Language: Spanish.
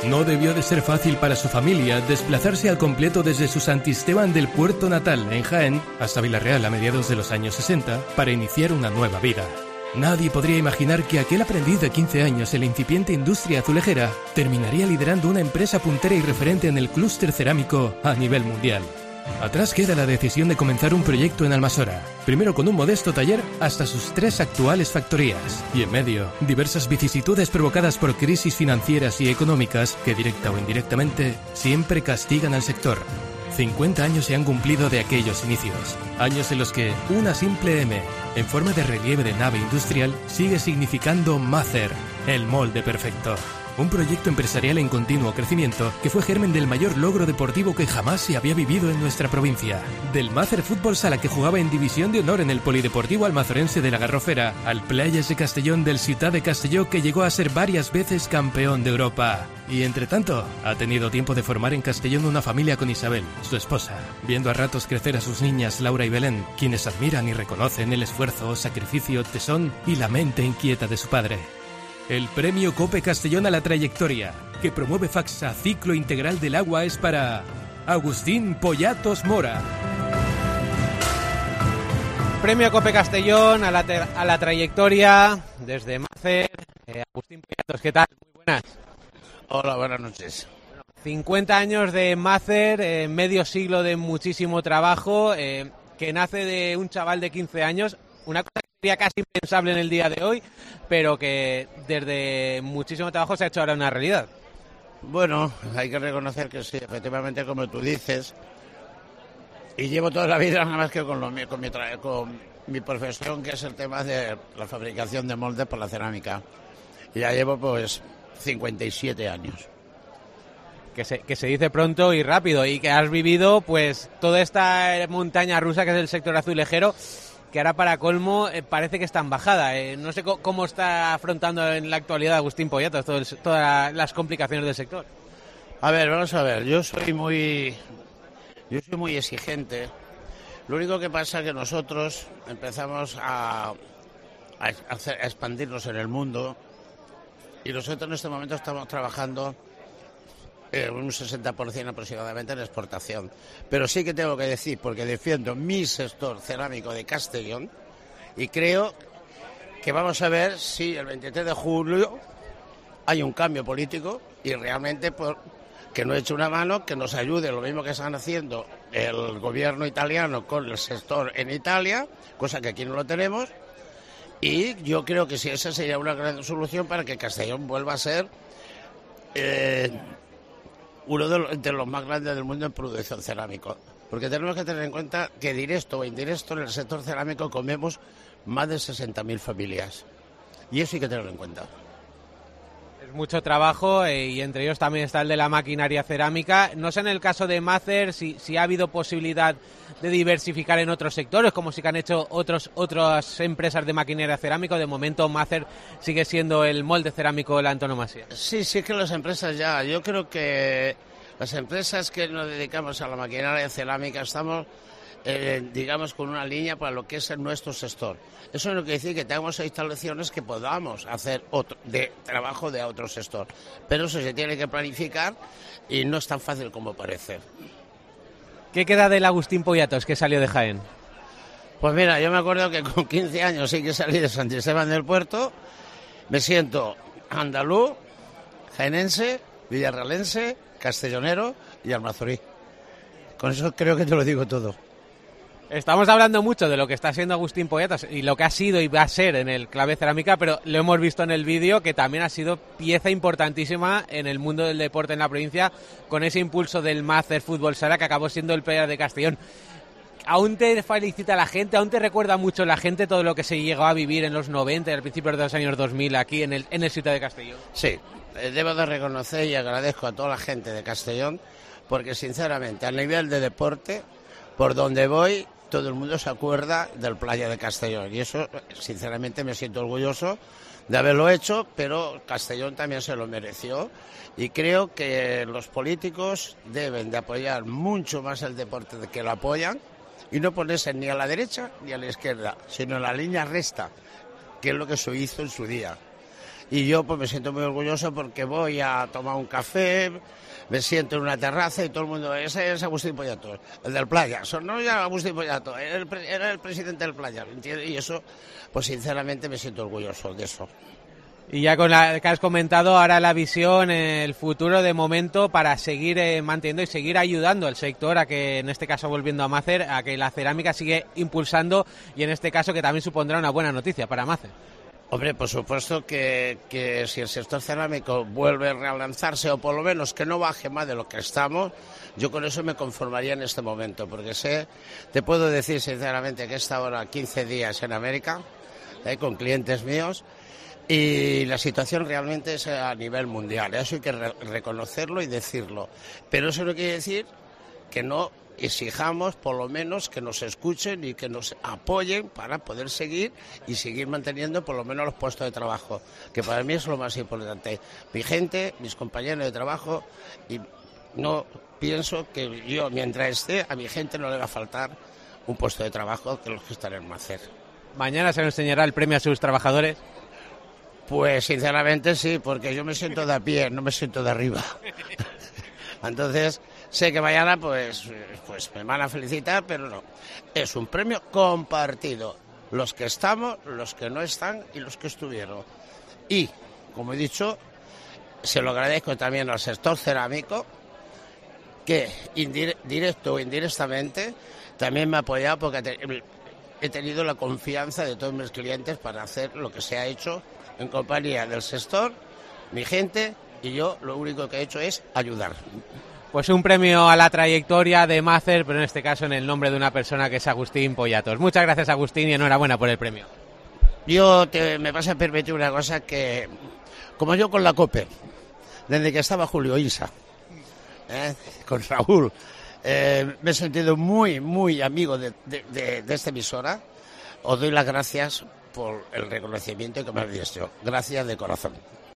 No debió de ser fácil para su familia desplazarse al completo desde su Santisteban del puerto natal, en Jaén, hasta Vilarreal a mediados de los años 60, para iniciar una nueva vida. Nadie podría imaginar que aquel aprendiz de 15 años en la incipiente industria azulejera terminaría liderando una empresa puntera y referente en el clúster cerámico a nivel mundial. Atrás queda la decisión de comenzar un proyecto en Almasora, primero con un modesto taller hasta sus 3 actuales factorías, y en medio, diversas vicisitudes provocadas por crisis financieras y económicas que, directa o indirectamente, siempre castigan al sector. 50 años se han cumplido de aquellos inicios, años en los que una simple M, en forma de relieve de nave industrial, sigue significando Mácer, el molde perfecto. Un proyecto empresarial en continuo crecimiento que fue germen del mayor logro deportivo que jamás se había vivido en nuestra provincia. Del Mácer Fútbol Sala, que jugaba en División de Honor en el Polideportivo Almazorense de la Garrofera, al Playas de Castellón del Ciutat de Castelló, que llegó a ser varias veces campeón de Europa. Y entre tanto, ha tenido tiempo de formar en Castellón una familia con Isabel, su esposa, viendo a ratos crecer a sus niñas Laura y Belén, quienes admiran y reconocen el esfuerzo, sacrificio, tesón y la mente inquieta de su padre. El premio COPE Castellón a la trayectoria, que promueve FACSA Ciclo Integral del Agua, es para Agustín Poyatos Mora. Premio COPE Castellón a la trayectoria desde Mácer. Agustín Poyatos, ¿qué tal? Muy buenas. Hola, buenas noches. 50 años de Mácer, medio siglo de muchísimo trabajo, que nace de un chaval de 15 años, una cosa que sería casi impensable en el día de hoy, pero que desde muchísimo trabajo se ha hecho ahora una realidad. Bueno, hay que reconocer que sí, efectivamente, como tú dices, y llevo toda la vida nada más que con mi profesión, que es el tema de la fabricación de moldes por la cerámica. Y ya llevo pues 57 años. Que se dice pronto y rápido, y que has vivido pues toda esta montaña rusa que es el sector azulejero, que ahora para colmo parece que está en bajada. No sé cómo está afrontando en la actualidad Agustín Poyatos todas las complicaciones del sector. A ver, vamos a ver, yo soy muy exigente. Lo único que pasa es que nosotros empezamos a expandirnos en el mundo, y nosotros en este momento estamos trabajando un 60% aproximadamente en exportación. Pero sí que tengo que decir, porque defiendo mi sector cerámico de Castellón, y creo que vamos a ver si el 23 de julio hay un cambio político y realmente que nos eche una mano, que nos ayude, lo mismo que están haciendo el gobierno italiano con el sector en Italia, cosa que aquí no lo tenemos, y yo creo que sí, esa sería una gran solución para que Castellón vuelva a ser uno de los más grandes del mundo en producción cerámica. Porque tenemos que tener en cuenta que directo o indirecto en el sector cerámico comemos más de 60.000 familias. Y eso hay que tenerlo en cuenta. Es mucho trabajo y entre ellos también está el de la maquinaria cerámica. No sé en el caso de Mácer si ha habido posibilidad de diversificar en otros sectores, como sí que han hecho otras empresas de maquinaria cerámica. De momento Mácer sigue siendo el molde cerámico la antonomasia. Sí, que las empresas ya. Yo creo que las empresas que nos dedicamos a la maquinaria cerámica estamos, digamos, con una línea para lo que es nuestro sector. Eso no quiere decir que tengamos instalaciones que podamos hacer de trabajo de otro sector, pero eso se tiene que planificar y no es tan fácil como parece. ¿Qué queda del Agustín Poyatos que salió de Jaén? Pues mira, yo me acuerdo que con 15 años sí que salí de Santisteban del Puerto, me siento andaluz, jaenense, villarrealense, castellonero y almazorí. Con eso creo que te lo digo todo. Estamos hablando mucho de lo que está siendo Agustín Poyatos y lo que ha sido y va a ser en el Clave Cerámica, pero lo hemos visto en el vídeo que también ha sido pieza importantísima en el mundo del deporte en la provincia, con ese impulso del Mácer Fútbol Sala que acabó siendo el Playas de Castellón. ¿Aún te felicita la gente? ¿Aún te recuerda mucho la gente todo lo que se llegó a vivir en los 90 y al principio de los años 2000 aquí en el Ciutat de Castellón? Sí, debo de reconocer y agradezco a toda la gente de Castellón, porque sinceramente a nivel de deporte, por donde voy, todo el mundo se acuerda del Playa de Castellón, y eso sinceramente me siento orgulloso de haberlo hecho, pero Castellón también se lo mereció, y creo que los políticos deben de apoyar mucho más el deporte de que lo apoyan, y no ponerse ni a la derecha ni a la izquierda, sino en la línea recta, que es lo que se hizo en su día. y yo pues me siento muy orgulloso porque voy a tomar un café, me siento en una terraza y todo el mundo, ese es Agustín Poyatos, el del Playa, no ya Agustín Poyatos, era el presidente del Playa, ¿entiendes? Y eso, pues sinceramente me siento orgulloso de eso. Y ya con la que has comentado, ahora la visión, el futuro de momento para seguir manteniendo y seguir ayudando al sector a que, en este caso volviendo a Mácer, a que la cerámica sigue impulsando y en este caso que también supondrá una buena noticia para Mácer. Hombre, por supuesto que si el sector cerámico vuelve a relanzarse o por lo menos que no baje más de lo que estamos, yo con eso me conformaría en este momento, porque te puedo decir sinceramente que he estado ahora 15 días en América con clientes míos y la situación realmente es a nivel mundial, eso hay que reconocerlo y decirlo, pero eso no quiere decir que no exijamos por lo menos que nos escuchen y que nos apoyen para poder seguir manteniendo por lo menos los puestos de trabajo, que para mí es lo más importante. Mi gente, mis compañeros de trabajo, y no pienso que yo, mientras esté, a mi gente no le va a faltar un puesto de trabajo que los que están en Mácer. ¿Mañana se nos enseñará el premio a sus trabajadores? Pues sinceramente sí, porque yo me siento de a pie, no me siento de arriba. Entonces sé que mañana pues me van a felicitar, pero no. Es un premio compartido. Los que estamos, los que no están y los que estuvieron. Y, como he dicho, se lo agradezco también al sector cerámico, que directo o indirectamente también me ha apoyado porque he tenido la confianza de todos mis clientes para hacer lo que se ha hecho en compañía del sector, mi gente, y yo lo único que he hecho es ayudar. Pues un premio a la trayectoria de Mácer, pero en este caso en el nombre de una persona que es Agustín Poyatos. Muchas gracias, Agustín, y enhorabuena por el premio. Me vas a permitir una cosa que, como yo con la COPE, desde que estaba Julio Insa, con Raúl, me he sentido muy, muy amigo de esta emisora. Os doy las gracias por el reconocimiento que me habéis hecho. Gracias de corazón.